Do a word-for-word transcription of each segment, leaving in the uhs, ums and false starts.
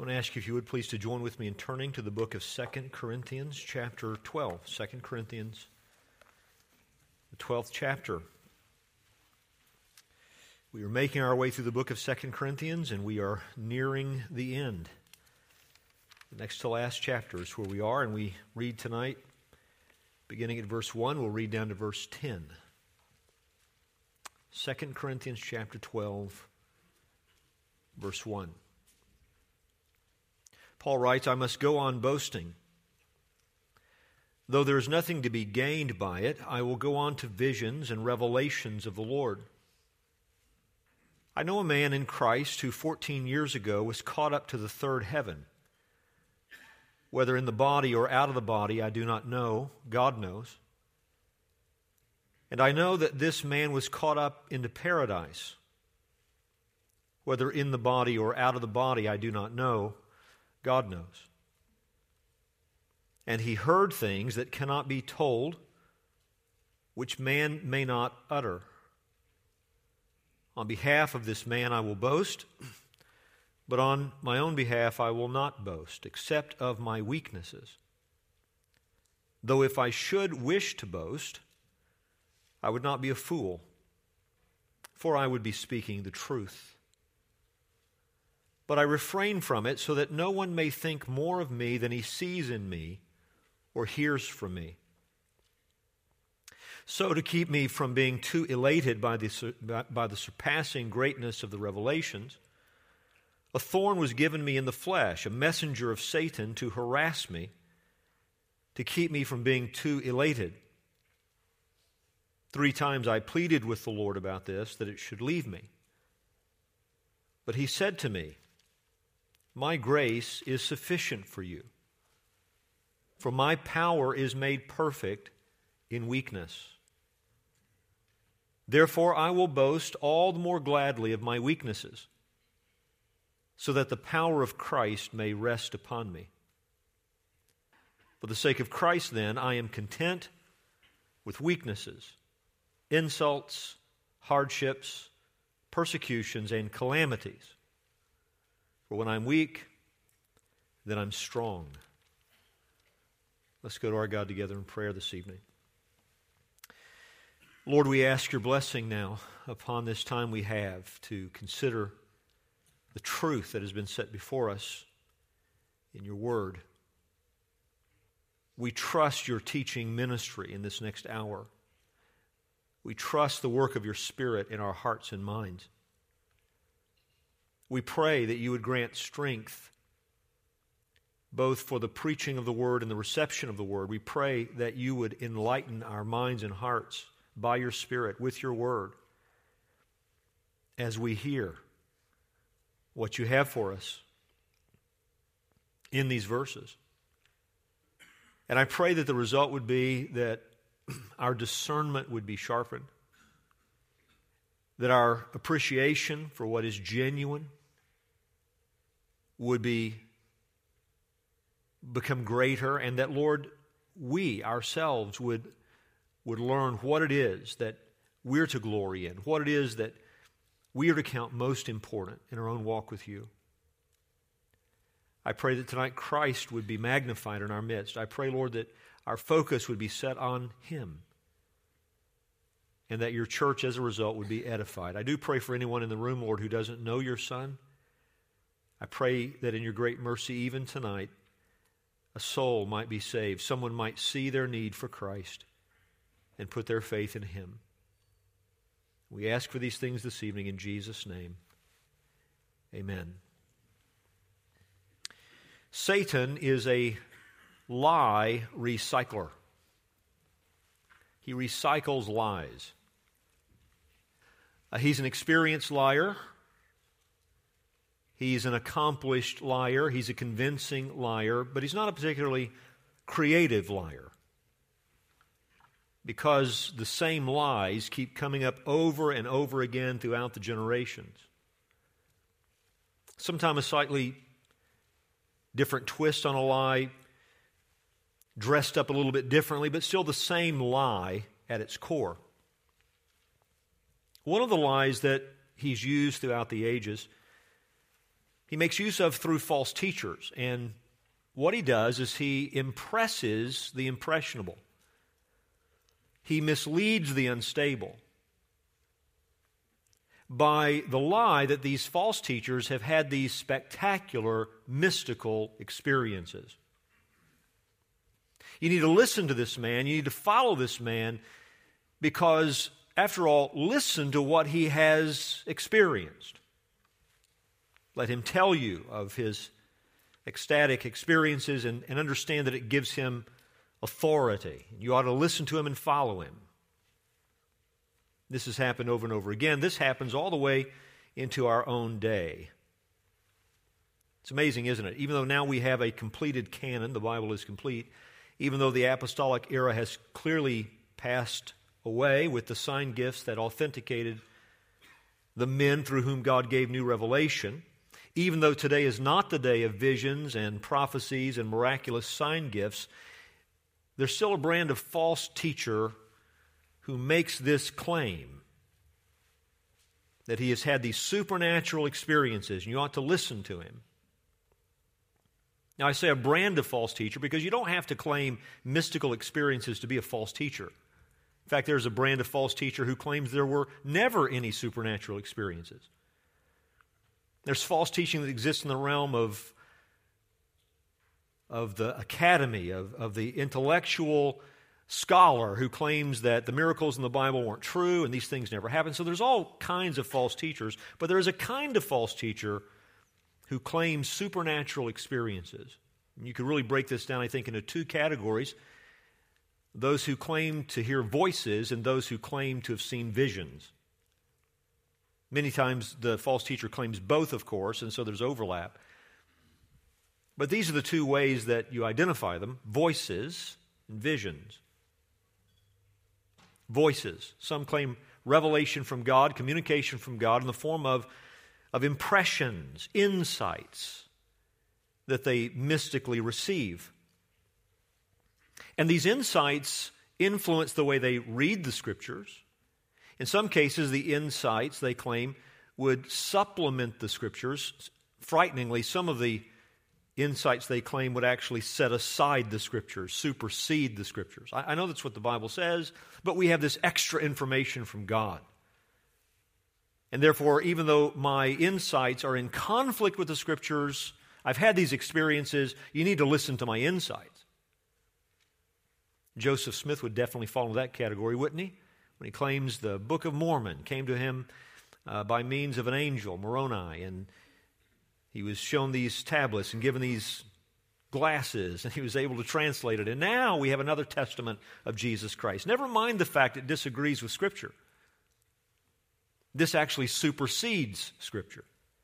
want to ask you if you would please to join with me in turning to the book of Second Corinthians chapter twelve. Second Corinthians, the twelfth chapter. We are making our way through the book of Second Corinthians, and we are nearing the end. The next to last chapter is where we are, and we read tonight, beginning at verse one, we'll read down to verse ten. Second Corinthians chapter twelve, verse one. Paul writes, I must go on boasting. Though there is nothing to be gained by it, I will go on to visions and revelations of the Lord. I know a man in Christ who fourteen years ago was caught up to the third heaven. Whether in the body or out of the body, I do not know. God knows. And I know that this man was caught up into paradise. Whether in the body or out of the body, I do not know. God knows. And he heard things that cannot be told, which man may not utter. On behalf of this man I will boast, but on my own behalf I will not boast, except of my weaknesses. Though if I should wish to boast, I would not be a fool, for I would be speaking the truth. But I refrain from it so that no one may think more of me than he sees in me or hears from me. So to keep me from being too elated by the, by the surpassing greatness of the revelations, a thorn was given me in the flesh, a messenger of Satan to harass me, to keep me from being too elated. Three times I pleaded with the Lord about this, that it should leave me. But he said to me, my grace is sufficient for you, for my power is made perfect in weakness. Therefore I will boast all the more gladly of my weaknesses, so that the power of Christ may rest upon me. For the sake of Christ, then, I am content with weaknesses, insults, hardships, persecutions, and calamities. For when I'm weak, then I'm strong. Let's go to our God together in prayer this evening. Lord, we ask your blessing now upon this time we have to consider the truth that has been set before us in your word. We trust your teaching ministry in this next hour. We trust the work of your Spirit in our hearts and minds. We pray that you would grant strength both for the preaching of the word and the reception of the word. We pray that you would enlighten our minds and hearts by your Spirit with your word as we hear what you have for us in these verses. And I pray that the result would be that our discernment would be sharpened, that our appreciation for what is genuine would be become greater, and that, Lord, we ourselves would, would learn what it is that we're to glory in, what it is that we are to count most important in our own walk with you. I pray that tonight Christ would be magnified in our midst. I pray, Lord, that our focus would be set on him, and that your church, as a result, would be edified. I do pray for anyone in the room, Lord, who doesn't know your Son. I pray that in your great mercy, even tonight, a soul might be saved. Someone might see their need for Christ and put their faith in him. We ask for these things this evening in Jesus' name. Amen. Satan is a lie recycler. He recycles lies. Uh, he's an experienced liar. He's an accomplished liar. He's a convincing liar, but he's not a particularly creative liar, because the same lies keep coming up over and over again throughout the generations. Sometimes a slightly different twist on a lie, dressed up a little bit differently, but still the same lie at its core. One of the lies that he's used throughout the ages he makes use of through false teachers. And what he does is he impresses the impressionable. He misleads the unstable by the lie that these false teachers have had these spectacular mystical experiences. You need to listen to this man. You need to follow this man because, after all, listen to what he has experienced. Let him tell you of his ecstatic experiences and, and understand that it gives him authority. You ought to listen to him and follow him. This has happened over and over again. This happens all the way into our own day. It's amazing, isn't it? Even though now we have a completed canon, the Bible is complete, even though the apostolic era has clearly passed away with the sign gifts that authenticated the men through whom God gave new revelation, even though today is not the day of visions and prophecies and miraculous sign gifts, there's still a brand of false teacher who makes this claim that he has had these supernatural experiences, and you ought to listen to him. Now, I say a brand of false teacher because you don't have to claim mystical experiences to be a false teacher. In fact, there's a brand of false teacher who claims there were never any supernatural experiences. There's false teaching that exists in the realm of, of the academy, of, of the intellectual scholar who claims that the miracles in the Bible weren't true and these things never happened. So there's all kinds of false teachers, but there is a kind of false teacher who claims supernatural experiences. And you could really break this down, I think, into two categories: those who claim to hear voices and those who claim to have seen visions. Many times the false teacher claims both, of course, and so there's overlap. But these are the two ways that you identify them: voices and visions. Voices. Some claim revelation from God, communication from God in the form of, of impressions, insights that they mystically receive. And these insights influence the way they read the Scriptures. In some cases, the insights, they claim, would supplement the Scriptures. Frighteningly, some of the insights they claim would actually set aside the Scriptures, supersede the Scriptures. I, I know that's what the Bible says, but we have this extra information from God. And therefore, even though my insights are in conflict with the Scriptures, I've had these experiences, you need to listen to my insights. Joseph Smith would definitely fall into that category, wouldn't he? When he claims the Book of Mormon came to him uh, by means of an angel, Moroni, and he was shown these tablets and given these glasses, and he was able to translate it. And now we have another testament of Jesus Christ. Never mind the fact it disagrees with Scripture. This actually supersedes Scripture.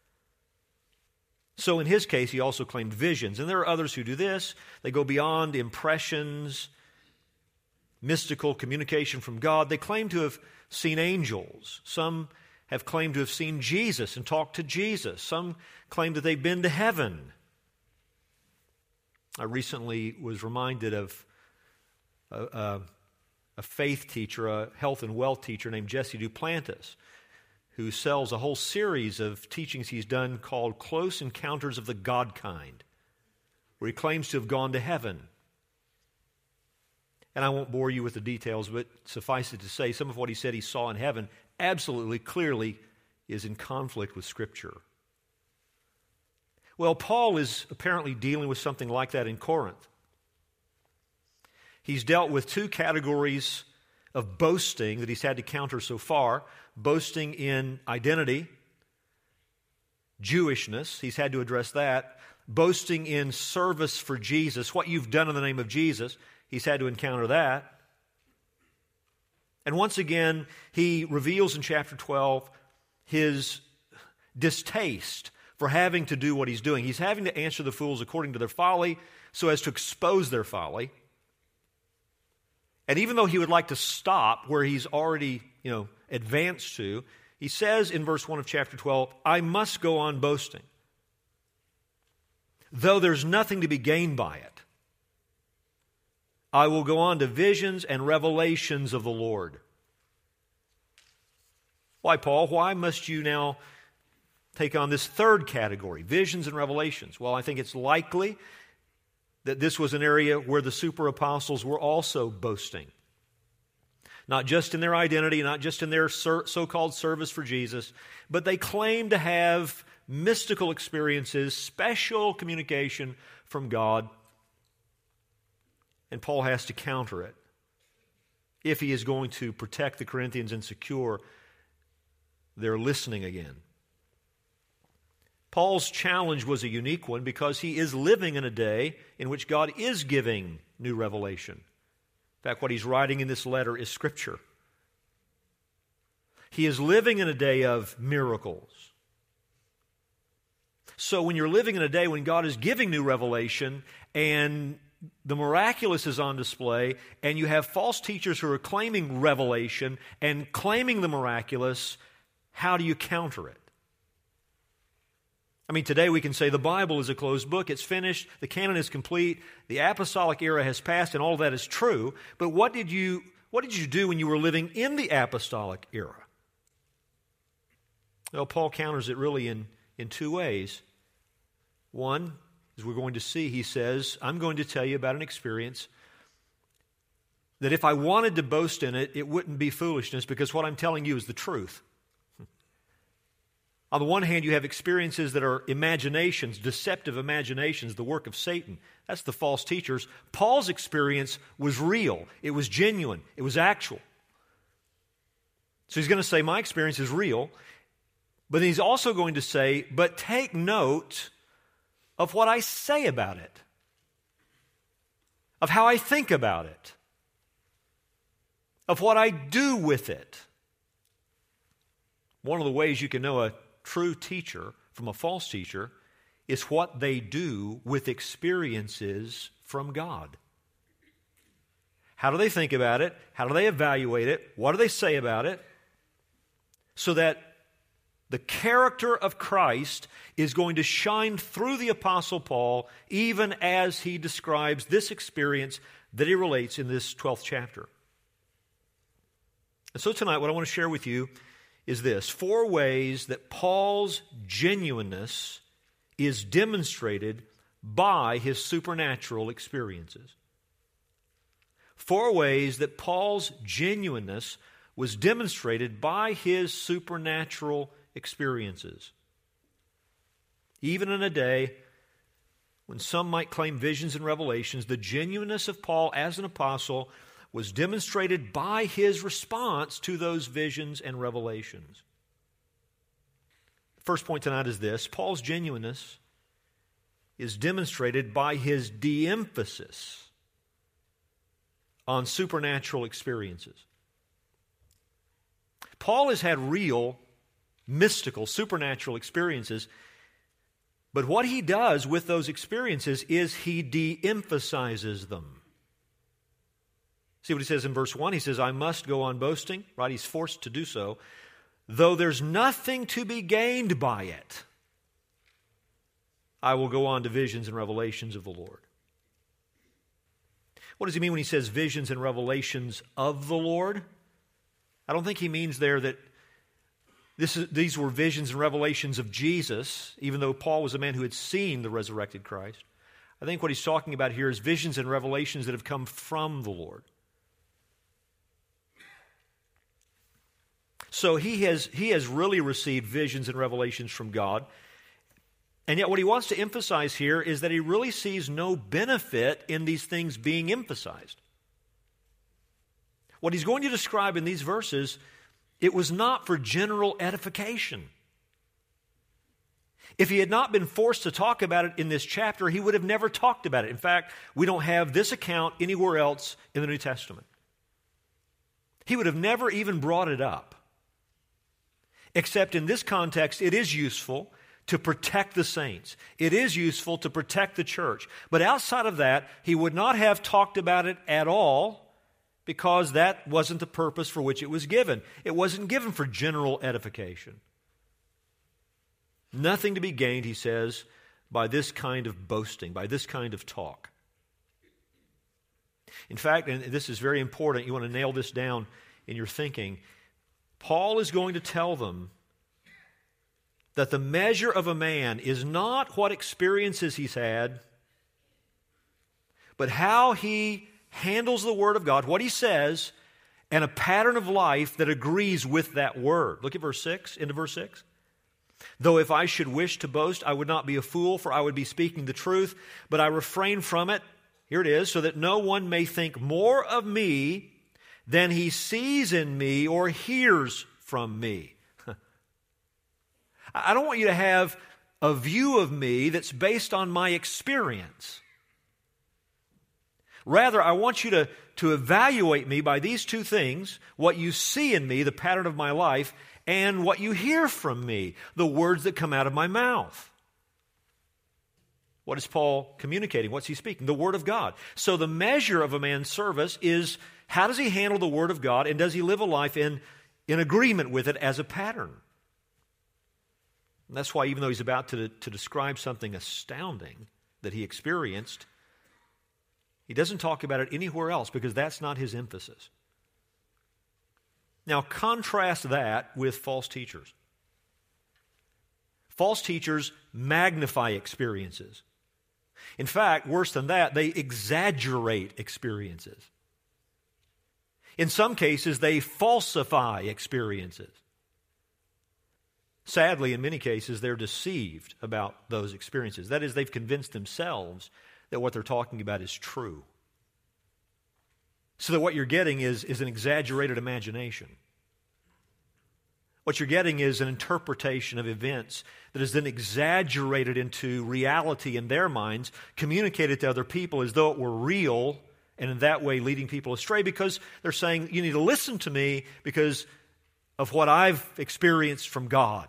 So in his case, he also claimed visions. And there are others who do this. They go beyond impressions, mystical communication from God. They claim to have seen angels. Some have claimed to have seen Jesus and talked to Jesus. Some claim that they've been to heaven. I recently was reminded of a, a, a faith teacher, a health and wealth teacher named Jesse Duplantis, who sells a whole series of teachings he's done called Close Encounters of the God Kind, where he claims to have gone to heaven. And I won't bore you with the details, but suffice it to say, some of what he said he saw in heaven absolutely, clearly is in conflict with Scripture. Well, Paul is apparently dealing with something like that in Corinth. He's dealt with two categories of boasting that he's had to counter so far. Boasting in identity, Jewishness, he's had to address that. Boasting in service for Jesus, what you've done in the name of Jesus, he's had to encounter that. And once again, he reveals in chapter twelve his distaste for having to do what he's doing. He's having to answer the fools according to their folly so as to expose their folly. And even though he would like to stop where he's already, you know, advanced to, he says in verse one of chapter twelve, I must go on boasting, though there's nothing to be gained by it. I will go on to visions and revelations of the Lord. Why, Paul? Why must you now take on this third category, visions and revelations. Well, I think it's likely that this was an area where the super apostles were also boasting. Not just in their identity, not just in their so-called service for Jesus, but they claimed to have mystical experiences, special communication from God. And Paul has to counter it if he is going to protect the Corinthians and secure their listening again. Paul's challenge was a unique one because he is living in a day in which God is giving new revelation. In fact, what he's writing in this letter is Scripture. He is living in a day of miracles. So when you're living in a day when God is giving new revelation and the miraculous is on display, and you have false teachers who are claiming revelation and claiming the miraculous, how do you counter it? I mean, today we can say the Bible is a closed book, it's finished, the canon is complete, the apostolic era has passed, and all of that is true. But what did you, what did you do when you were living in the apostolic era? Well, Paul counters it really in, in two ways. One, as we're going to see, he says, I'm going to tell you about an experience that if I wanted to boast in it, it wouldn't be foolishness because what I'm telling you is the truth. On the one hand, you have experiences that are imaginations, deceptive imaginations, the work of Satan. That's the false teachers. Paul's experience was real. It was genuine. It was actual. So he's going to say, my experience is real. But then he's also going to say, but take note of what I say about it, of how I think about it, of what I do with it. One of the ways you can know a true teacher from a false teacher is what they do with experiences from God. How do they think about it? How do they evaluate it? What do they say about it? So that the character of Christ is going to shine through the Apostle Paul even as he describes this experience that he relates in this twelfth chapter. And so tonight what I want to share with you is this: four ways that Paul's genuineness is demonstrated by his supernatural experiences. Four ways that Paul's genuineness was demonstrated by his supernatural experiences. Even in a day when some might claim visions and revelations, the genuineness of Paul as an apostle was demonstrated by his response to those visions and revelations. The first point tonight is this: Paul's genuineness is demonstrated by his de-emphasis on supernatural experiences. Paul has had real, mystical, supernatural experiences, but what he does with those experiences is he de-emphasizes them. See what he says in verse one? He says, I must go on boasting, right? He's forced to do so, though there's nothing to be gained by it. I will go on to visions and revelations of the Lord. What does he mean when he says visions and revelations of the Lord? I don't think he means there that this is, these were visions and revelations of Jesus, even though Paul was a man who had seen the resurrected Christ. I think what he's talking about here is visions and revelations that have come from the Lord. So he has, he has really received visions and revelations from God. And yet what he wants to emphasize here is that he really sees no benefit in these things being emphasized. What he's going to describe in these verses, it was not for general edification. If he had not been forced to talk about it in this chapter, he would have never talked about it. In fact, we don't have this account anywhere else in the New Testament. He would have never even brought it up. Except in this context, it is useful to protect the saints. It is useful to protect the church. But outside of that, he would not have talked about it at all because that wasn't the purpose for which it was given. It wasn't given for general edification. Nothing to be gained, he says, by this kind of boasting, by this kind of talk. In fact, and this is very important, you want to nail this down in your thinking, Paul is going to tell them that the measure of a man is not what experiences he's had, but how he handles the Word of God, what he says, and a pattern of life that agrees with that Word. Look at verse six, into verse six. Though if I should wish to boast, I would not be a fool, for I would be speaking the truth, but I refrain from it. Here it is, so that no one may think more of me than he sees in me or hears from me. I don't want you to have a view of me that's based on my experience. Rather, I want you to, to evaluate me by these two things, what you see in me, the pattern of my life, and what you hear from me, the words that come out of my mouth. What is Paul communicating? What's he speaking? The Word of God. So the measure of a man's service is, how does he handle the Word of God, and does he live a life in, in agreement with it as a pattern? And that's why even though he's about to, to describe something astounding that he experienced, he doesn't talk about it anywhere else because that's not his emphasis. Now contrast that with false teachers. False teachers magnify experiences. In fact, worse than that, they exaggerate experiences. In some cases, they falsify experiences. Sadly, in many cases, they're deceived about those experiences. That is, they've convinced themselves that what they're talking about is true. So that what you're getting is, is an exaggerated imagination. What you're getting is an interpretation of events that is then exaggerated into reality in their minds, communicated to other people as though it were real, and in that way leading people astray because they're saying, you need to listen to me because of what I've experienced from God.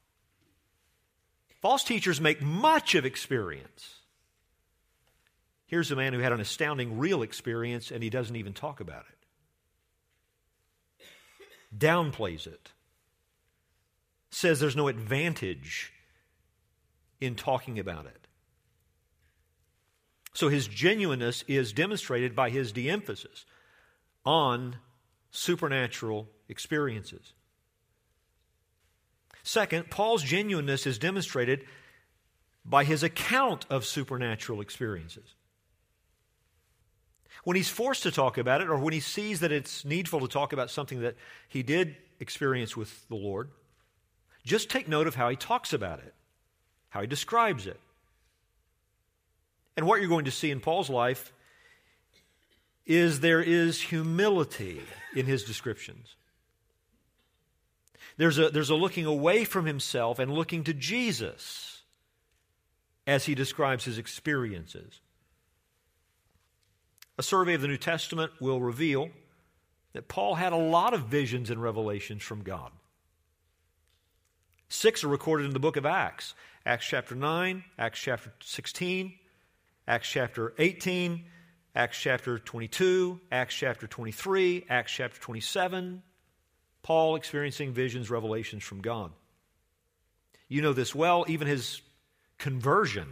False teachers make much of experience. Here's a man who had an astounding real experience and he doesn't even talk about it. Downplays it. Says there's no advantage in talking about it. So his genuineness is demonstrated by his de-emphasis on supernatural experiences. Second, Paul's genuineness is demonstrated by his account of supernatural experiences. When he's forced to talk about it, or when he sees that it's needful to talk about something that he did experience with the Lord, just take note of how he talks about it, how he describes it. And what you're going to see in Paul's life is there is humility in his descriptions. There's a, there's a looking away from himself and looking to Jesus as he describes his experiences. A survey of the New Testament will reveal that Paul had a lot of visions and revelations from God. Six are recorded in the book of Acts. Acts chapter nine, Acts chapter sixteen, Acts chapter eighteen, Acts chapter twenty-two, Acts chapter twenty-three, Acts chapter twenty-seven. Paul experiencing visions, revelations from God. You know this well, even his conversion,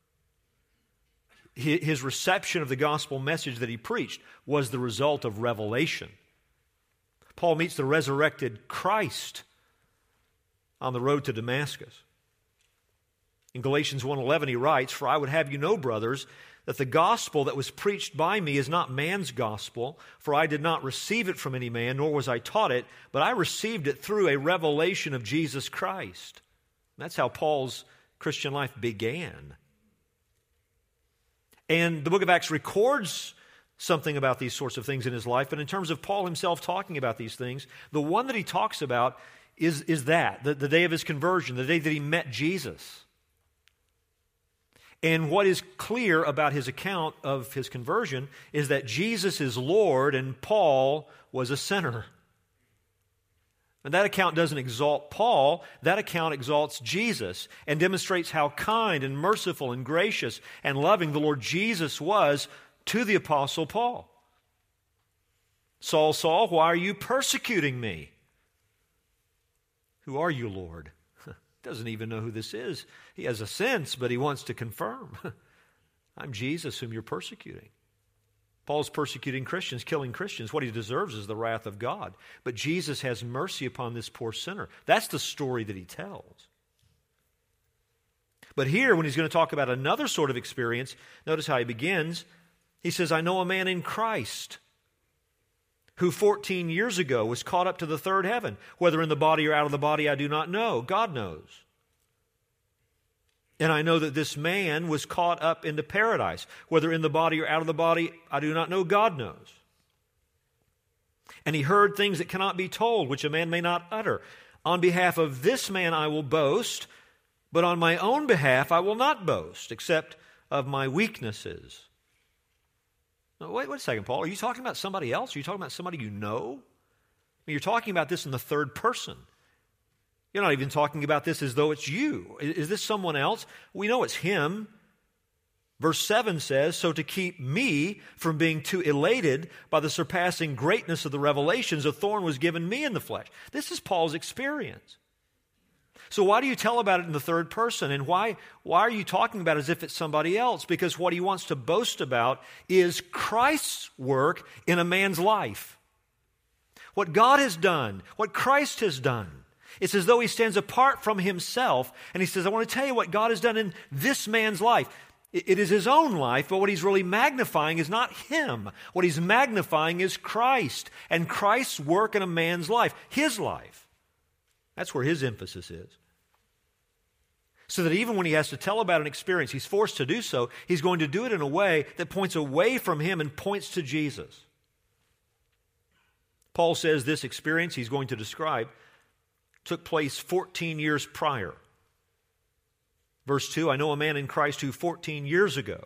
his reception of the gospel message that he preached was the result of revelation. Paul meets the resurrected Christ on the road to Damascus. In Galatians one eleven he writes, "For I would have you know, brothers, that the gospel that was preached by me is not man's gospel, for I did not receive it from any man, nor was I taught it, but I received it through a revelation of Jesus Christ." That's how Paul's Christian life began. And the book of Acts records something about these sorts of things in his life, but in terms of Paul himself talking about these things, the one that he talks about is, is that, the, the day of his conversion, the day that he met Jesus. And what is clear about his account of his conversion is that Jesus is Lord and Paul was a sinner. And that account doesn't exalt Paul, that account exalts Jesus and demonstrates how kind and merciful and gracious and loving the Lord Jesus was to the Apostle Paul. "Saul, Saul, why are you persecuting me?" "Who are you, Lord?" Doesn't even know who this is. He has a sense, but he wants to confirm. "I'm Jesus whom you're persecuting." Paul's persecuting Christians, killing Christians. What he deserves is the wrath of God. But Jesus has mercy upon this poor sinner. That's the story that he tells. But here, when he's going to talk about another sort of experience, notice how he begins. He says, I know a man in Christ who fourteen years ago was caught up to the third heaven. Whether in the body or out of the body, I do not know. God knows. And I know that this man was caught up into paradise. Whether in the body or out of the body, I do not know. God knows. And he heard things that cannot be told, which a man may not utter. On behalf of this man I will boast, but on my own behalf I will not boast, except of my weaknesses. Now, wait, wait a second, Paul. Are you talking about somebody else? Are you talking about somebody you know? I mean, you're talking about this in the third person. You're not even talking about this as though it's you. Is, is this someone else? We know it's him. Verse seven says, so to keep me from being too elated by the surpassing greatness of the revelations, a thorn was given me in the flesh. This is Paul's experience. So why do you tell about it in the third person? And why, why are you talking about it as if it's somebody else? Because what he wants to boast about is Christ's work in a man's life. What God has done, what Christ has done. It's as though he stands apart from himself and he says, I want to tell you what God has done in this man's life. It is his own life, but what he's really magnifying is not him. What he's magnifying is Christ and Christ's work in a man's life, his life. That's where his emphasis is. So that even when he has to tell about an experience, he's forced to do so, he's going to do it in a way that points away from him and points to Jesus. Paul says this experience he's going to describe took place fourteen years prior. Verse two, I know a man in Christ who fourteen years ago.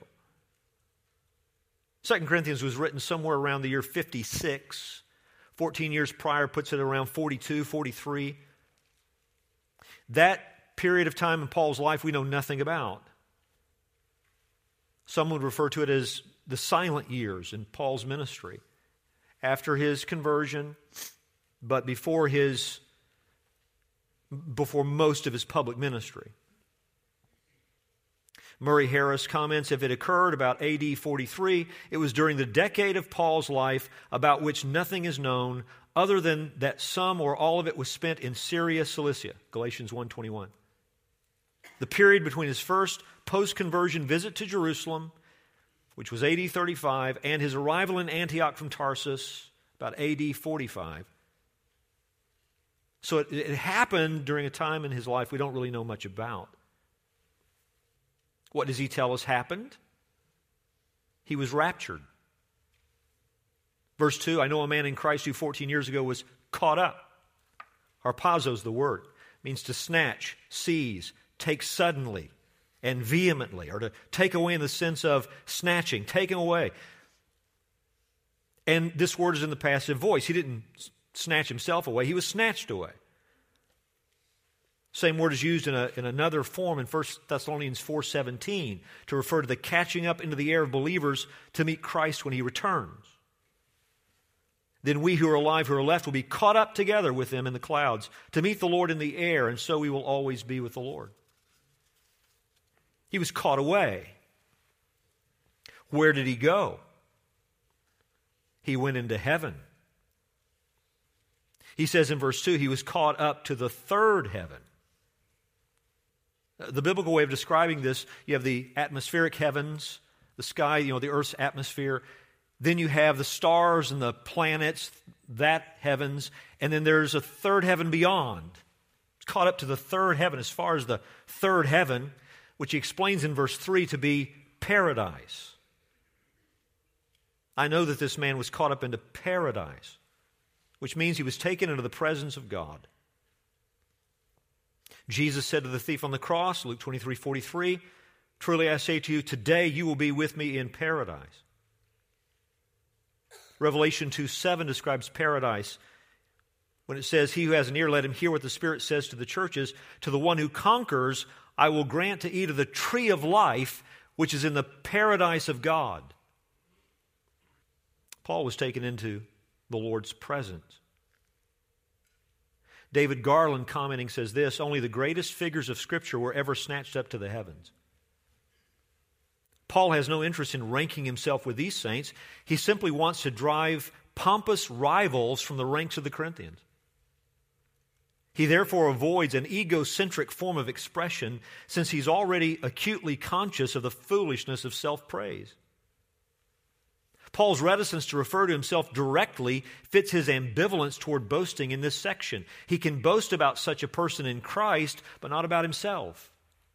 Second Corinthians was written somewhere around the year fifty-six. fourteen years prior puts it around forty-two, forty-three. That period of time in Paul's life we know nothing about. Some would refer to it as the silent years in Paul's ministry. After his conversion, but before his, before most of his public ministry. Murray Harris comments, if it occurred about A D forty-three, it was during the decade of Paul's life about which nothing is known other than that some or all of it was spent in Syria, Cilicia, Galatians one twenty-one. The period between his first post-conversion visit to Jerusalem, which was A D thirty-five, and his arrival in Antioch from Tarsus, about A D forty-five. So it, it happened during a time in his life we don't really know much about. What does he tell us happened? He was raptured. Verse two, I know a man in Christ who fourteen years ago was caught up. Harpazo is the word. It means to snatch, seize, take suddenly and vehemently, or to take away in the sense of snatching, taken away. And this word is in the passive voice. He didn't snatch himself away. He was snatched away. Same word is used in, a, in another form in First Thessalonians four seventeen to refer to the catching up into the air of believers to meet Christ when he returns. Then we who are alive, who are left, will be caught up together with them in the clouds to meet the Lord in the air, and so we will always be with the Lord. He was caught away. Where did he go? He went into heaven. He says in verse two, he was caught up to the third heaven. The biblical way of describing this, you have the atmospheric heavens, the sky, you know, the earth's atmosphere. Then you have the stars and the planets, that heavens. And then there's a third heaven beyond. It's caught up to the third heaven as far as the third heaven, which he explains in verse three to be paradise. I know that this man was caught up into paradise, which means he was taken into the presence of God. Jesus said to the thief on the cross, Luke twenty-three forty-three, truly I say to you, today you will be with me in paradise. Revelation two seven describes paradise when it says, he who has an ear, let him hear what the Spirit says to the churches. To the one who conquers, I will grant to eat of the tree of life, which is in the paradise of God. Paul was taken into the Lord's presence. David Garland, commenting, says this, only the greatest figures of Scripture were ever snatched up to the heavens. Paul has no interest in ranking himself with these saints. He simply wants to drive pompous rivals from the ranks of the Corinthians. He therefore avoids an egocentric form of expression since he's already acutely conscious of the foolishness of self-praise. Paul's reticence to refer to himself directly fits his ambivalence toward boasting in this section. He can boast about such a person in Christ, but not about himself.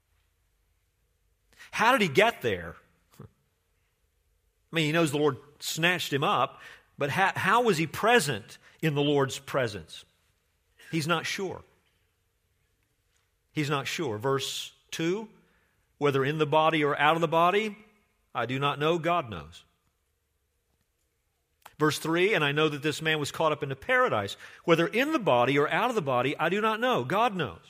How did he get there? I mean, he knows the Lord snatched him up, but how, how was he present in the Lord's presence? He's not sure. He's not sure. Verse two, whether in the body or out of the body, I do not know, God knows. Verse three, and I know that this man was caught up into paradise. Whether in the body or out of the body, I do not know. God knows.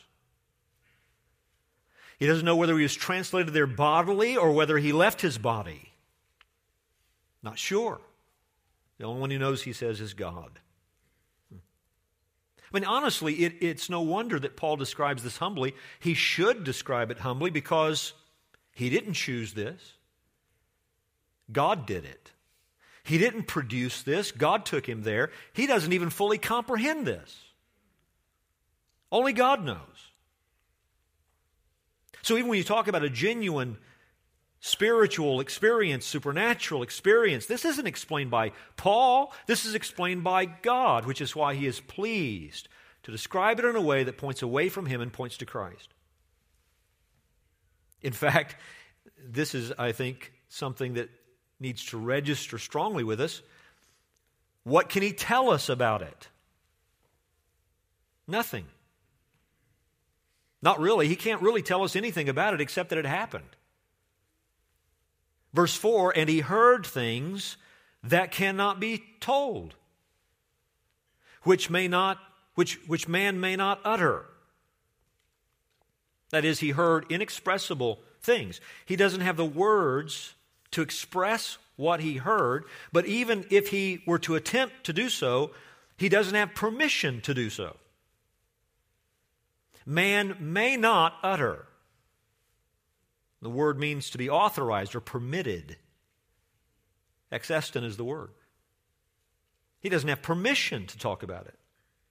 He doesn't know whether he was translated there bodily or whether he left his body. Not sure. The only one who knows, he says, is God. I mean, honestly, it, it's no wonder that Paul describes this humbly. He should describe it humbly because he didn't choose this. God did it. He didn't produce this. God took him there. He doesn't even fully comprehend this. Only God knows. So even when you talk about a genuine spiritual experience, supernatural experience, this isn't explained by Paul. This is explained by God, which is why he is pleased to describe it in a way that points away from him and points to Christ. In fact, this is, I think, something that needs to register strongly with us. What can he tell us about it? Nothing. Not really. He can't really tell us anything about it except that it happened. Verse four, and he heard things that cannot be told, which may not, which, which man may not utter. That is, he heard inexpressible things. He doesn't have the words to express what he heard, but even if he were to attempt to do so, he doesn't have permission to do so. Man may not utter. The word means to be authorized or permitted. Exestin is the word. He doesn't have permission to talk about it.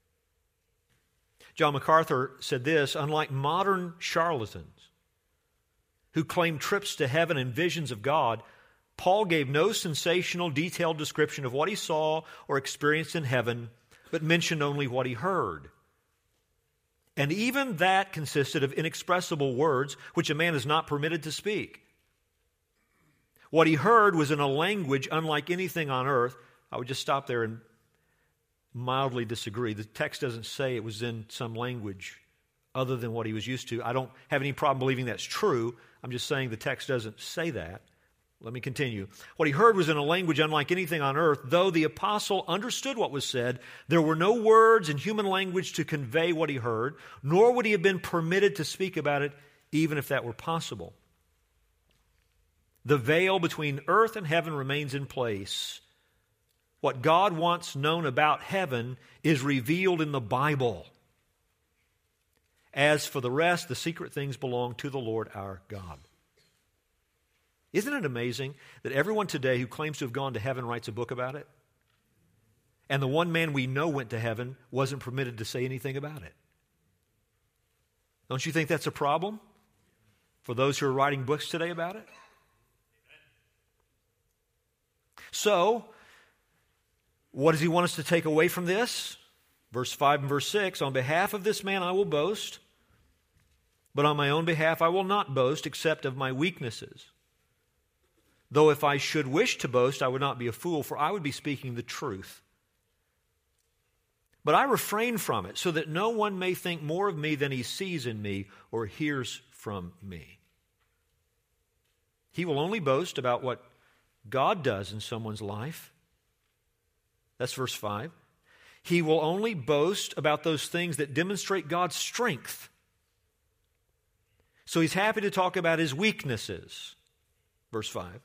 John MacArthur said this, unlike modern charlatans who claim trips to heaven and visions of God, Paul gave no sensational, detailed description of what he saw or experienced in heaven, but mentioned only what he heard. And even that consisted of inexpressible words which a man is not permitted to speak. What he heard was in a language unlike anything on earth. I would just stop there and mildly disagree. The text doesn't say it was in some language other than what he was used to. I don't have any problem believing that's true. I'm just saying the text doesn't say that. Let me continue. What he heard was in a language unlike anything on earth. Though the apostle understood what was said, there were no words in human language to convey what he heard, nor would he have been permitted to speak about it, even if that were possible. The veil between earth and heaven remains in place. What God wants known about heaven is revealed in the Bible. As for the rest, the secret things belong to the Lord our God. Isn't it amazing that everyone today who claims to have gone to heaven writes a book about it? And the one man we know went to heaven wasn't permitted to say anything about it. Don't you think that's a problem for those who are writing books today about it? So, what does he want us to take away from this? Verse five and verse six, on behalf of this man I will boast, but on my own behalf I will not boast except of my weaknesses. Though if I should wish to boast, I would not be a fool, for I would be speaking the truth. But I refrain from it, so that no one may think more of me than he sees in me or hears from me. He will only boast about what God does in someone's life. That's verse five. He will only boast about those things that demonstrate God's strength. So he's happy to talk about his weaknesses. Verse five.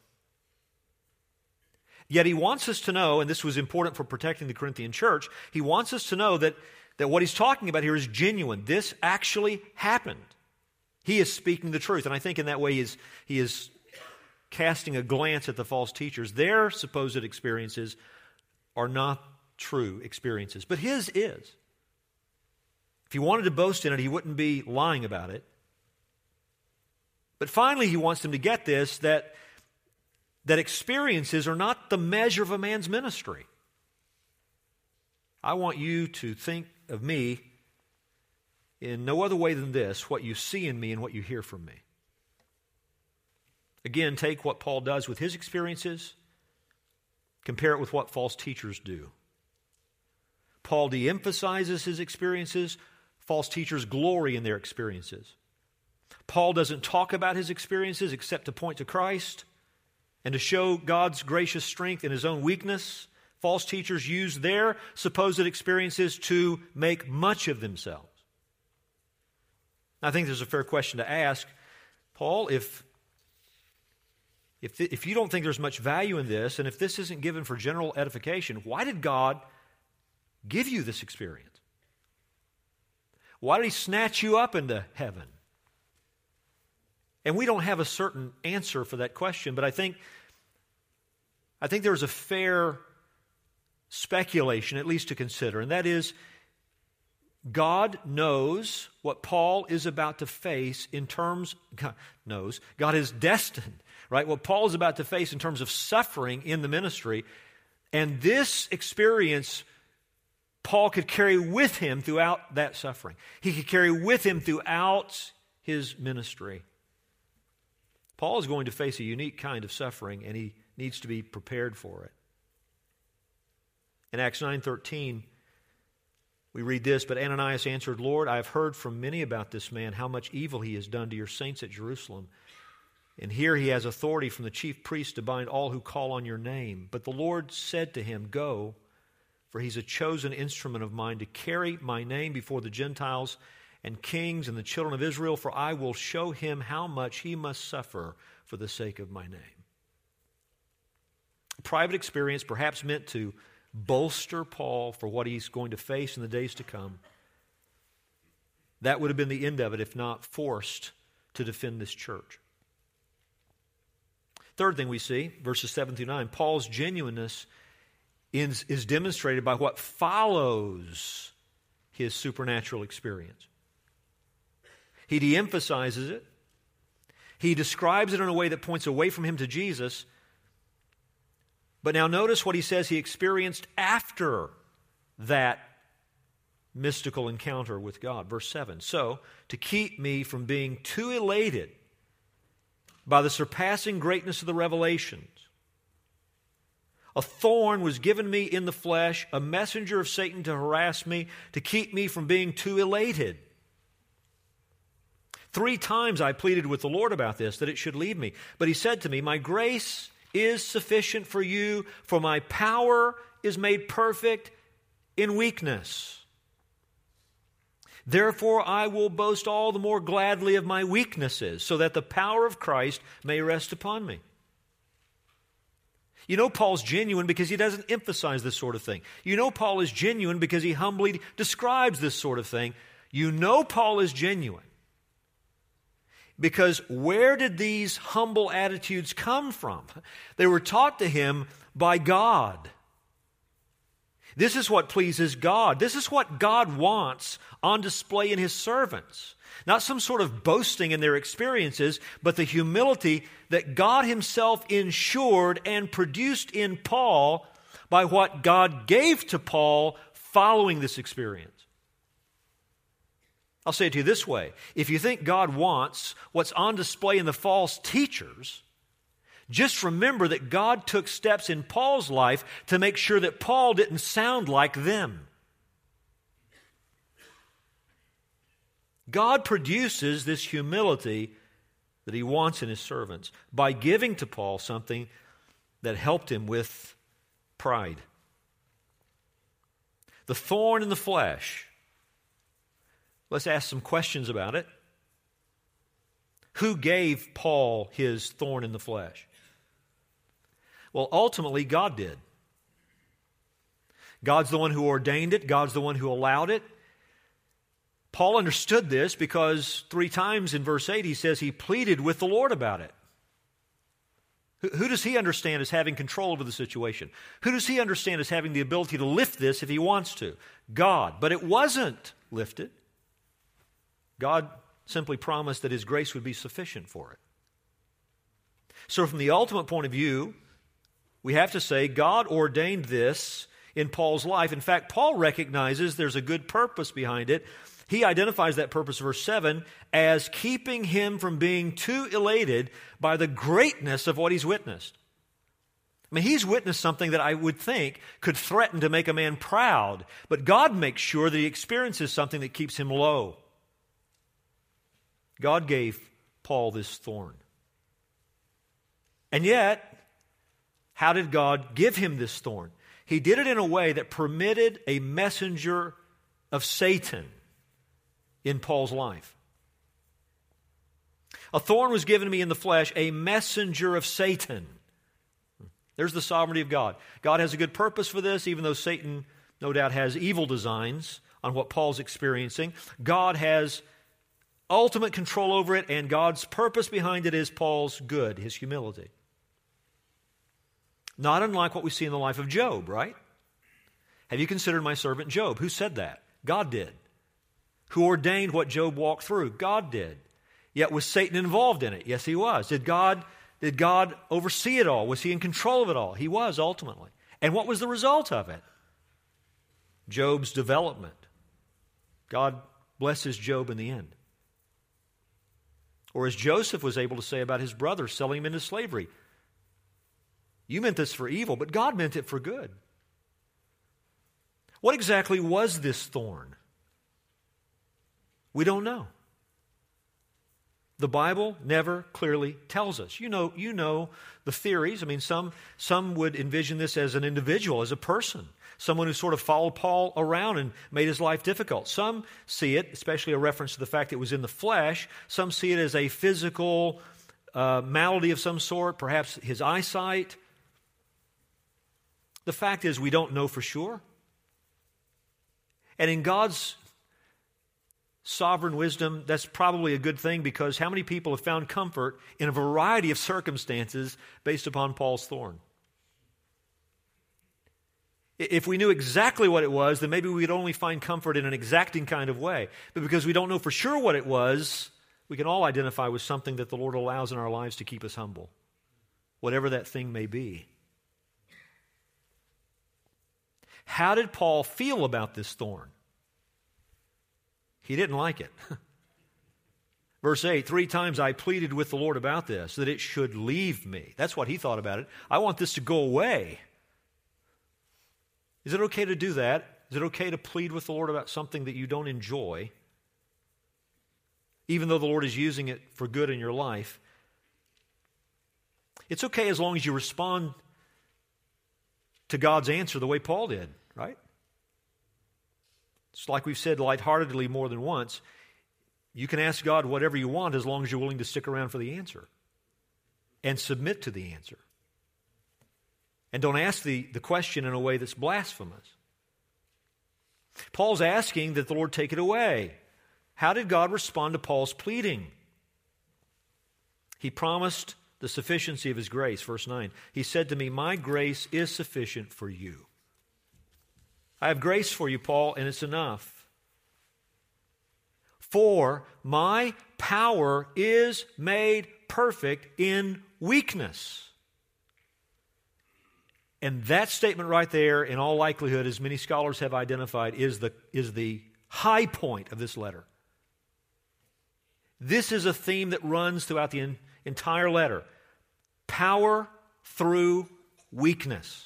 Yet he wants us to know, and this was important for protecting the Corinthian church, he wants us to know that, that what he's talking about here is genuine. This actually happened. He is speaking the truth. And I think in that way he is, he is casting a glance at the false teachers. Their supposed experiences are not true experiences, but his is. In If he wanted to boast in it, he wouldn't be lying about it. But finally, he wants them to get this, that, that experiences are not the measure of a man's ministry. I want you to think of me in no other way than this, what you see in me and what you hear from me. Again, take what Paul does with his experiences, compare it with what false teachers do. Paul de-emphasizes his experiences. False teachers glory in their experiences. Paul doesn't talk about his experiences except to point to Christ and to show God's gracious strength in his own weakness. False teachers use their supposed experiences to make much of themselves. I think there's a fair question to ask, Paul, if, if, if you don't think there's much value in this, and if this isn't given for general edification, why did God give you this experience? Why did he snatch you up into heaven? And we don't have a certain answer for that question, but I think, I think there's a fair speculation, at least to consider, and that is, God knows what Paul is about to face in terms, God knows, God is destined, right? What Paul is about to face in terms of suffering in the ministry, and this experience Paul could carry with him throughout that suffering. He could carry with him throughout his ministry. Paul is going to face a unique kind of suffering, and he needs to be prepared for it. In Acts nine thirteen, we read this, "But Ananias answered, 'Lord, I have heard from many about this man, how much evil he has done to your saints at Jerusalem. And here he has authority from the chief priest to bind all who call on your name.' But the Lord said to him, 'Go, for he's a chosen instrument of mine to carry my name before the Gentiles and kings and the children of Israel, for I will show him how much he must suffer for the sake of my name.'" A private experience perhaps meant to bolster Paul for what he's going to face in the days to come. That would have been the end of it if not forced to defend this church. Third thing we see, verses seven through nine, Paul's genuineness is, is demonstrated by what follows his supernatural experience. He de-emphasizes it. He describes it in a way that points away from him to Jesus. But now notice what he says he experienced after that mystical encounter with God. Verse seven, "So, to keep me from being too elated by the surpassing greatness of the revelations, a thorn was given me in the flesh, a messenger of Satan to harass me, to keep me from being too elated. Three times I pleaded with the Lord about this, that it should leave me. But he said to me, 'My grace is sufficient for you, for my power is made perfect in weakness. Therefore I will boast all the more gladly of my weaknesses, so that the power of Christ may rest upon me.'" You know Paul's genuine because he doesn't emphasize this sort of thing. You know Paul is genuine because he humbly describes this sort of thing. You know Paul is genuine because where did these humble attitudes come from? They were taught to him by God. This is what pleases God. This is what God wants on display in His servants. Not some sort of boasting in their experiences, but the humility that God Himself ensured and produced in Paul by what God gave to Paul following this experience. I'll say it to you this way. If you think God wants what's on display in the false teachers, just remember that God took steps in Paul's life to make sure that Paul didn't sound like them. God produces this humility that He wants in His servants by giving to Paul something that helped him with pride. The thorn in the flesh. Let's ask some questions about it. Who gave Paul his thorn in the flesh? Well, ultimately, God did. God's the one who ordained it. God's the one who allowed it. Paul understood this because three times in verse eight he says he pleaded with the Lord about it. Who, who does he understand as having control over the situation? Who does he understand as having the ability to lift this if he wants to? God. But it wasn't lifted. God simply promised that His grace would be sufficient for it. So from the ultimate point of view, we have to say God ordained this in Paul's life. In fact, Paul recognizes there's a good purpose behind it. He identifies that purpose, verse seven, as keeping him from being too elated by the greatness of what he's witnessed. I mean, he's witnessed something that I would think could threaten to make a man proud, but God makes sure that he experiences something that keeps him low. God gave Paul this thorn. And yet, how did God give him this thorn? He did it in a way that permitted a messenger of Satan in Paul's life. A thorn was given to me in the flesh, a messenger of Satan. There's the sovereignty of God. God has a good purpose for this, even though Satan, no doubt, has evil designs on what Paul's experiencing. God has ultimate control over it, and God's purpose behind it is Paul's good, his humility. Not unlike what we see in the life of Job, right? Have you considered my servant Job? Who said that? God did. Who ordained what Job walked through? God did. Yet was Satan involved in it? Yes, he was. Did God, did God oversee it all? Was he in control of it all? He was, ultimately. And what was the result of it? Job's development. God blesses Job in the end. Or as Joseph was able to say about his brother selling him into slavery, you meant this for evil, but God meant it for good. What exactly was this thorn? We don't know. The Bible never clearly tells us. You know, you know the theories. I mean, some, some would envision this as an individual, as a person, someone who sort of followed Paul around and made his life difficult. Some see it, especially a reference to the fact it was in the flesh. Some see it as a physical uh, malady of some sort, perhaps his eyesight. The fact is, we don't know for sure. And in God's sovereign wisdom, that's probably a good thing, because how many people have found comfort in a variety of circumstances based upon Paul's thorn? If we knew exactly what it was, then maybe we'd only find comfort in an exacting kind of way. But because we don't know for sure what it was, we can all identify with something that the Lord allows in our lives to keep us humble, whatever that thing may be. How did Paul feel about this thorn? He didn't like it. Verse eight, three times I pleaded with the Lord about this, that it should leave me. That's what he thought about it. I want this to go away. Is it okay to do that? Is it okay to plead with the Lord about something that you don't enjoy, even though the Lord is using it for good in your life? It's okay as long as you respond to God's answer the way Paul did, right? It's like we've said lightheartedly more than once. You can ask God whatever you want as long as you're willing to stick around for the answer and submit to the answer. And don't ask the, the question in a way that's blasphemous. Paul's asking that the Lord take it away. How did God respond to Paul's pleading? He promised the sufficiency of His grace. Verse nine, He said to me, my grace is sufficient for you. I have grace for you, Paul, and it's enough. For my power is made perfect in weakness. And that statement right there, in all likelihood, as many scholars have identified, is the, is the high point of this letter. This is a theme that runs throughout the en- entire letter. Power through weakness.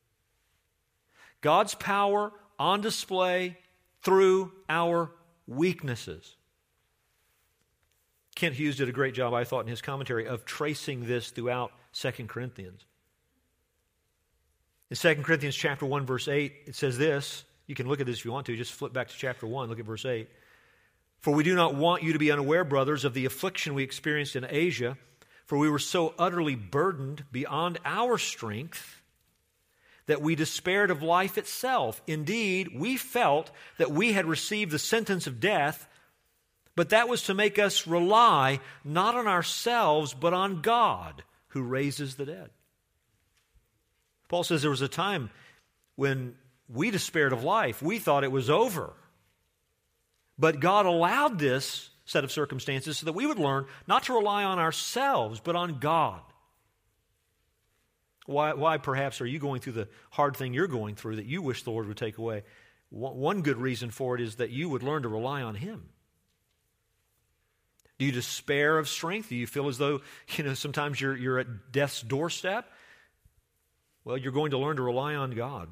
God's power on display through our weaknesses. Kent Hughes did a great job, I thought, in his commentary of tracing this throughout Second Corinthians. In Second Corinthians chapter one, verse eight, it says this. You can look at this if you want to. Just flip back to chapter one. Look at verse eight. For we do not want you to be unaware, brothers, of the affliction we experienced in Asia, for we were so utterly burdened beyond our strength that we despaired of life itself. Indeed, we felt that we had received the sentence of death, but that was to make us rely not on ourselves, but on God, who raises the dead. Paul says there was a time when we despaired of life. We thought it was over. But God allowed this set of circumstances so that we would learn not to rely on ourselves, but on God. Why, why perhaps are you going through the hard thing you're going through that you wish the Lord would take away? One good reason for it is that you would learn to rely on Him. Do you despair of strength? Do you feel as though, you know, sometimes you're, you're at death's doorstep? Well, you're going to learn to rely on God.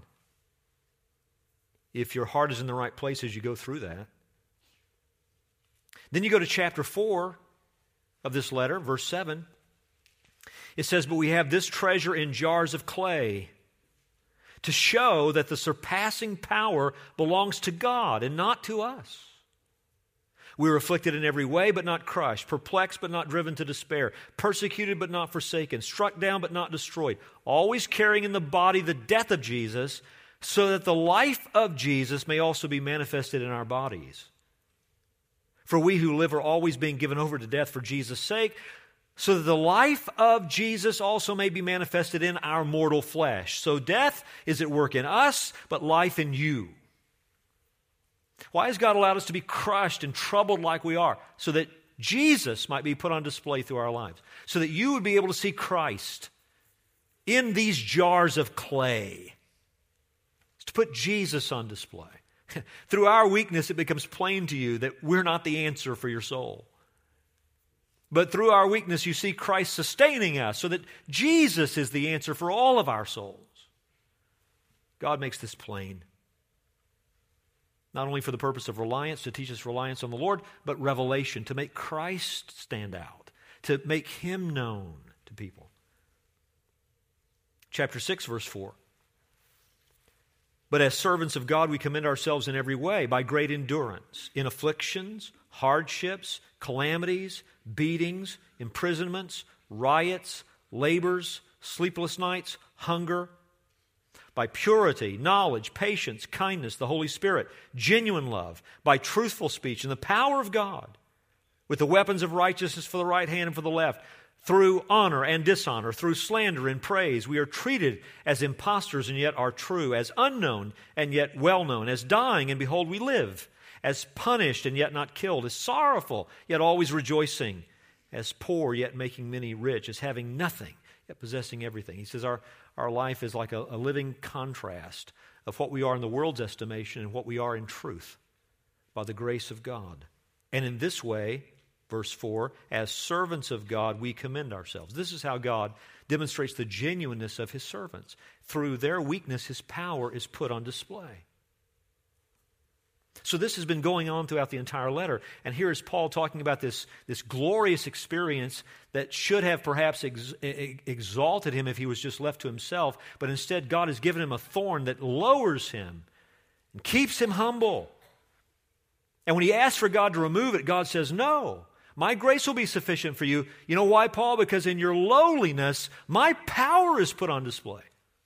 If your heart is in the right place as you go through that. Then you go to chapter four of this letter, verse seven. It says, "But we have this treasure in jars of clay, to show that the surpassing power belongs to God and not to us. We are afflicted in every way, but not crushed, perplexed, but not driven to despair, persecuted, but not forsaken, struck down, but not destroyed, always carrying in the body the death of Jesus, so that the life of Jesus may also be manifested in our bodies. For we who live are always being given over to death for Jesus' sake, so that the life of Jesus also may be manifested in our mortal flesh. So death is at work in us, but life in you." Why has God allowed us to be crushed and troubled like we are? So that Jesus might be put on display through our lives. So that you would be able to see Christ in these jars of clay. It's to put Jesus on display. Through our weakness, it becomes plain to you that we're not the answer for your soul. But through our weakness, you see Christ sustaining us so that Jesus is the answer for all of our souls. God makes this plain. Not only for the purpose of reliance, to teach us reliance on the Lord, but revelation, to make Christ stand out, to make Him known to people. Chapter six, verse four. "But as servants of God, we commend ourselves in every way by great endurance, in afflictions, hardships, calamities, beatings, imprisonments, riots, labors, sleepless nights, hunger, by purity, knowledge, patience, kindness, the Holy Spirit, genuine love, by truthful speech and the power of God, with the weapons of righteousness for the right hand and for the left, through honor and dishonor, through slander and praise. We are treated as impostors and yet are true, as unknown and yet well known, as dying and behold we live, as punished and yet not killed, as sorrowful yet always rejoicing, as poor yet making many rich, as having nothing yet possessing everything." He says our, our life is like a, a living contrast of what we are in the world's estimation and what we are in truth by the grace of God. And in this way, verse four, "as servants of God, we commend ourselves." This is how God demonstrates the genuineness of His servants. Through their weakness, His power is put on display. So this has been going on throughout the entire letter. And here is Paul talking about this, this glorious experience that should have perhaps ex- exalted him if he was just left to himself. But instead, God has given him a thorn that lowers him and keeps him humble. And when he asks for God to remove it, God says, "No, my grace will be sufficient for you." You know why, Paul? Because in your lowliness, my power is put on display.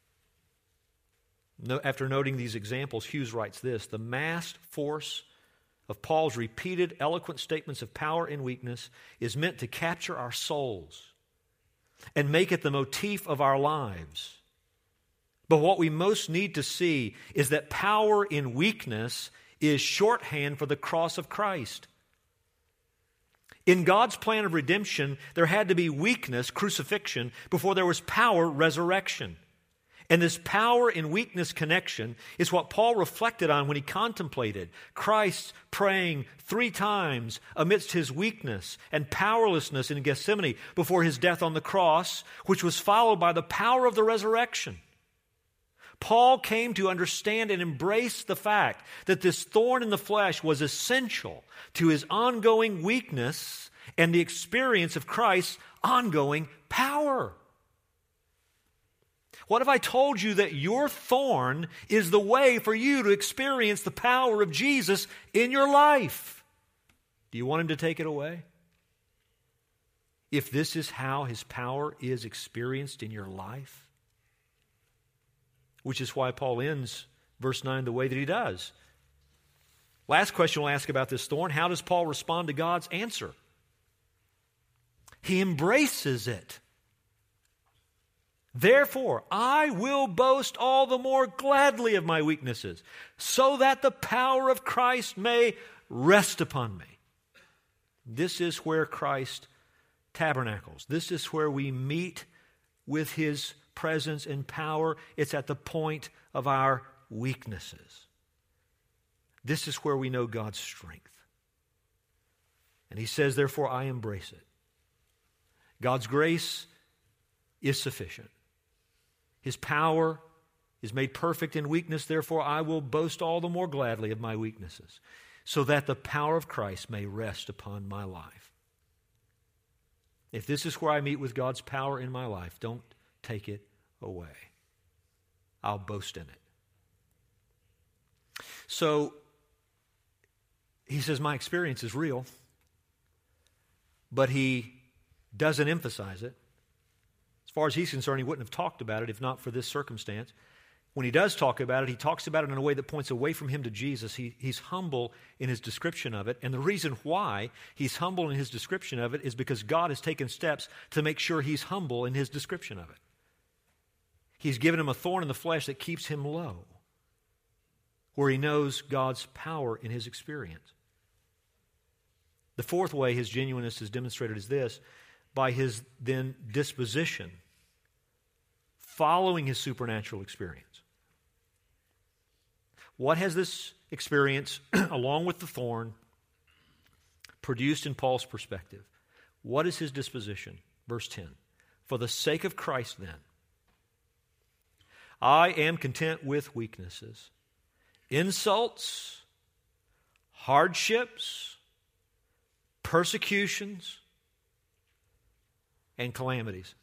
No, after noting these examples, Hughes writes this: "The massed force of Paul's repeated eloquent statements of power and weakness is meant to capture our souls and make it the motif of our lives. But what we most need to see is that power in weakness is shorthand for the cross of Christ. In God's plan of redemption, there had to be weakness, crucifixion, before there was power, resurrection. And this power and weakness connection is what Paul reflected on when he contemplated Christ praying three times amidst his weakness and powerlessness in Gethsemane before his death on the cross, which was followed by the power of the resurrection. Paul came to understand and embrace the fact that this thorn in the flesh was essential to his ongoing weakness and the experience of Christ's ongoing power. What if I told you that your thorn is the way for you to experience the power of Jesus in your life? Do you want Him to take it away? If this is how His power is experienced in your life? Which is why Paul ends verse nine the way that he does. Last question we'll ask about this thorn: how does Paul respond to God's answer? He embraces it. "Therefore, I will boast all the more gladly of my weaknesses, so that the power of Christ may rest upon me." This is where Christ tabernacles. This is where we meet with His presence and power. It's at the point of our weaknesses. This is where we know God's strength. And He says, therefore, I embrace it. God's grace is sufficient. His power is made perfect in weakness. Therefore, I will boast all the more gladly of my weaknesses, so that the power of Christ may rest upon my life. If this is where I meet with God's power in my life, don't take it away. I'll boast in it. So, he says, my experience is real, but he doesn't emphasize it. As far as he's concerned, he wouldn't have talked about it if not for this circumstance. When he does talk about it, he talks about it in a way that points away from him to Jesus. He, he's humble in his description of it. And the reason why he's humble in his description of it is because God has taken steps to make sure he's humble in his description of it. He's given him a thorn in the flesh that keeps him low, where he knows God's power in his experience. The fourth way his genuineness is demonstrated is this: by his then disposition, following his supernatural experience. What has this experience, along with the thorn, produced in Paul's perspective? What is his disposition? Verse ten. For the sake of Christ, then, I am content with weaknesses, insults, hardships, persecutions, and calamities.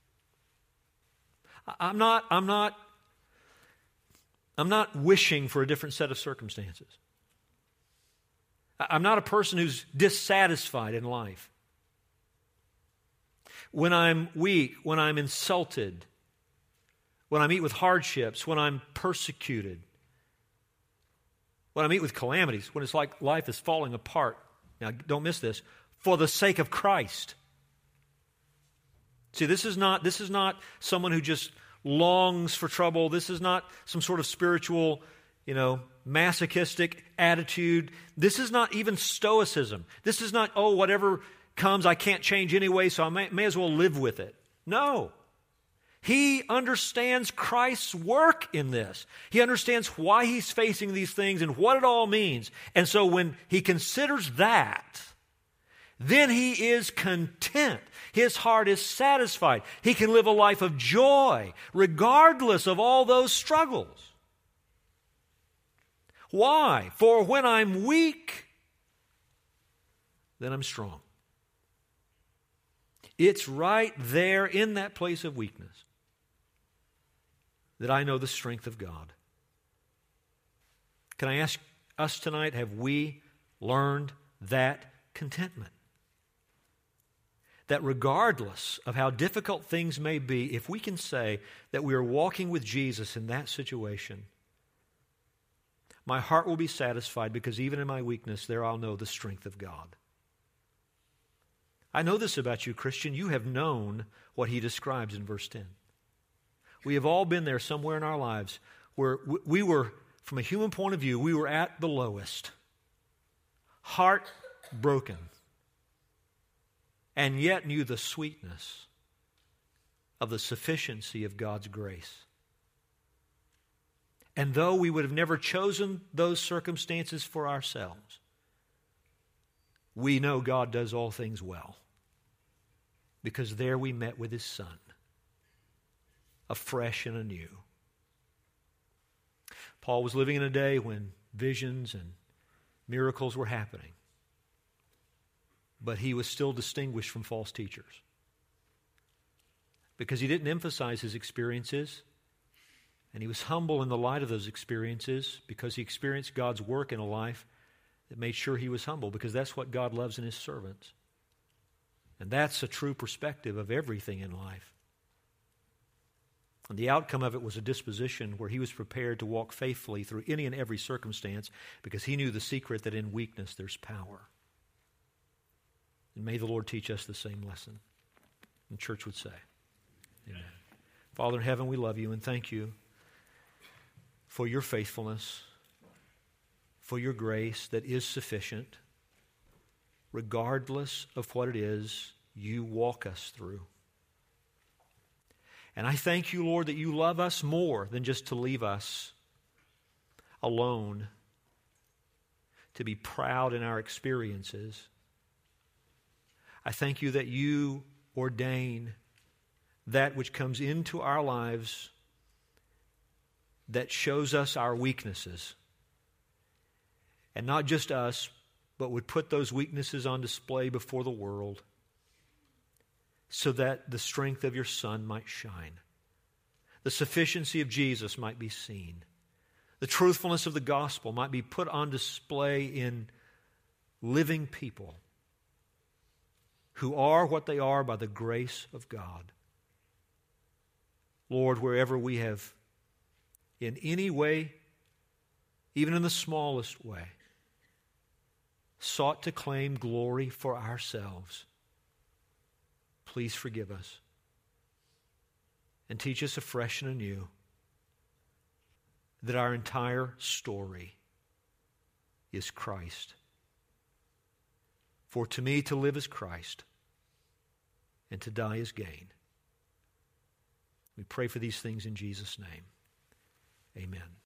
I'm not, I'm not, I'm not wishing for a different set of circumstances. I'm not a person who's dissatisfied in life. When I'm weak, when I'm insulted, when I meet with hardships, when I'm persecuted, when I meet with calamities, when it's like life is falling apart. Now, don't miss this. For the sake of Christ. See, this is not, this is not someone who just longs for trouble. This is not some sort of spiritual, you know, masochistic attitude. This is not even stoicism. This is not, oh, whatever comes, I can't change anyway, so I may, may as well live with it. No. He understands Christ's work in this. He understands why he's facing these things and what it all means. And so when he considers that, then he is content. His heart is satisfied. He can live a life of joy regardless of all those struggles. Why? For when I'm weak, then I'm strong. It's right there in that place of weakness that I know the strength of God. Can I ask us tonight, have we learned that contentment? That regardless of how difficult things may be, if we can say that we are walking with Jesus in that situation, my heart will be satisfied because even in my weakness, there I'll know the strength of God. I know this about you, Christian. You have known what he describes in verse ten. We have all been there somewhere in our lives where we were, from a human point of view, we were at the lowest, heartbroken, and yet knew the sweetness of the sufficiency of God's grace. And though we would have never chosen those circumstances for ourselves, we know God does all things well, because there we met with His Son, afresh and anew. Paul was living in a day when visions and miracles were happening, but he was still distinguished from false teachers because he didn't emphasize his experiences, and he was humble in the light of those experiences because he experienced God's work in a life that made sure he was humble, because that's what God loves in His servants. And that's a true perspective of everything in life. And the outcome of it was a disposition where he was prepared to walk faithfully through any and every circumstance because he knew the secret that in weakness there's power. And may the Lord teach us the same lesson. And the church would say, Amen. Father in heaven, we love You and thank You for Your faithfulness, for Your grace that is sufficient, regardless of what it is you walk us through. And I thank you, Lord, that you love us more than just to leave us alone, to be proud in our experiences. I thank you that you ordain that which comes into our lives that shows us our weaknesses. And not just us, but would put those weaknesses on display before the world so that the strength of your Son might shine. The sufficiency of Jesus might be seen. The truthfulness of the gospel might be put on display in living people who are what they are by the grace of God. Lord, wherever we have in any way, even in the smallest way, sought to claim glory for ourselves, please forgive us and teach us afresh and anew that our entire story is Christ. For to me to live is Christ, and to die is gain. We pray for these things in Jesus' name. Amen.